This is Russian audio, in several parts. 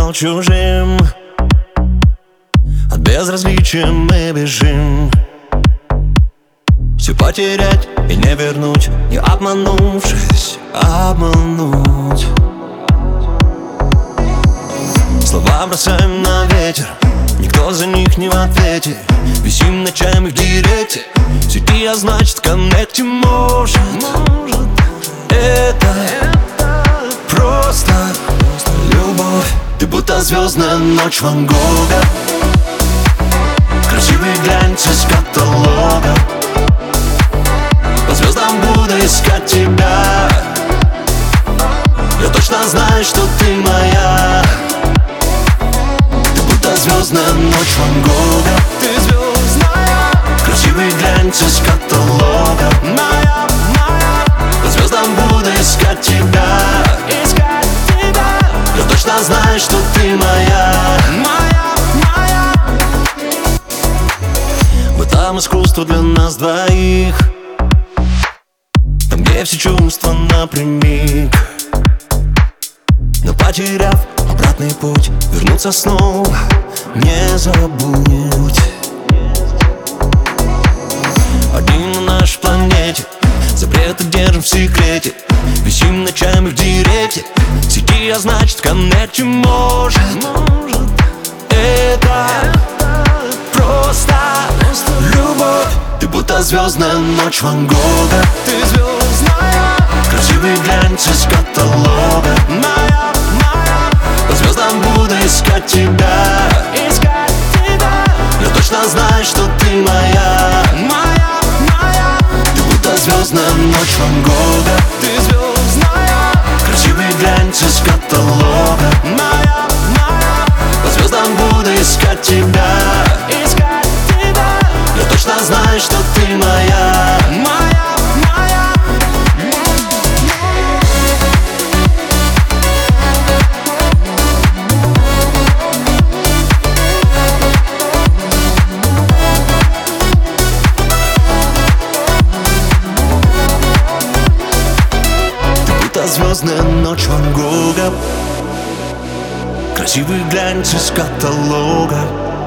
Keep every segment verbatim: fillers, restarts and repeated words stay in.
стал чужим. От безразличия мы бежим. Все потерять и не вернуть, не обманувшись, обмануть. Слова бросаем на ветер, никто за них не в ответе. Висим ночами в директе, сети, а значит в коннекте. Может, это просто любовь. Ты будто звездная ночь Ван Гога, красивый глянец из каталога. По звездам буду искать тебя. Я точно знаю, что ты моя. Ты будто звездная ночь Ван Гога. Ты звездная, красивый глянец из каталога. Моя, моя. По звездам буду искать тебя. Искать тебя. Я точно знаю, что ты моя. Моя, моя. В этом искусство для нас двоих, там, где все чувства напрямик. Но потеряв обратный путь, вернуться снова не забудь. Один на нашей планете, запреты держим в секрете. Висим ночами в директе, сети, а значит в коннекте. Может, это просто любовь. Ты будто звездная ночь Ван Гога. Ты звездная, красивый глянец из каталога. Моя, моя. По звездам буду искать тебя. Искать тебя. Я точно знаю, что ты моя. Моя, моя. Ты будто звездная ночь Ван Гога. Ты звездная, красивый глянец из каталога. Моя, моя. По звездам буду искать тебя. Искать тебя. Я точно знаю, что ты моя. Моя, моя. Ты будто звездная ночь Ван Гога, красивый глянец из каталога.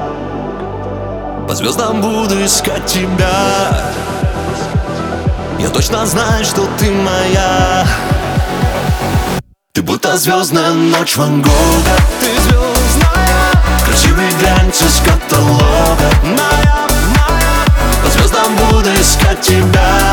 По звездам буду искать тебя. Я точно знаю, что ты моя. Ты будто звездная ночь Ван Гога. Ты звездная, красивый глянец из каталога. Моя, моя. По звездам буду искать тебя.